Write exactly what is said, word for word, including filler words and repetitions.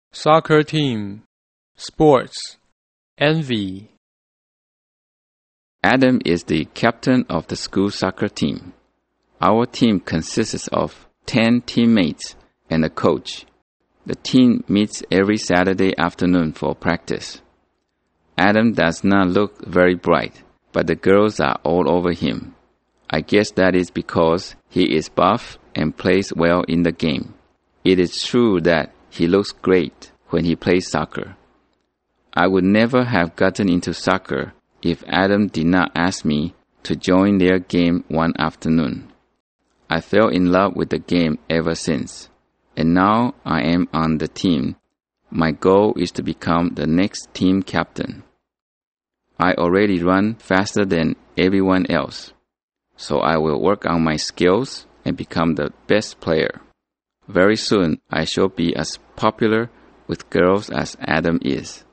Soccer team. Sports. Envy. Adam is the captain of the school soccer team. Our team consists of ten teammates and a coach. The team meets every Saturday afternoon for practice. Adam does not look very bright, but the girls are all over him. I guess that is because he is buff and plays well in the game. It is true that he looks great when he plays soccer. I would never have gotten into soccer if Adam did not ask me to join their game one afternoon. I fell in love with the game ever since, and now I am on the team. My goal is to become the next team captain. I already run faster than everyone else, so I will work on my skills and become the best player. Very soon I shall be as popular with girls as Adam is.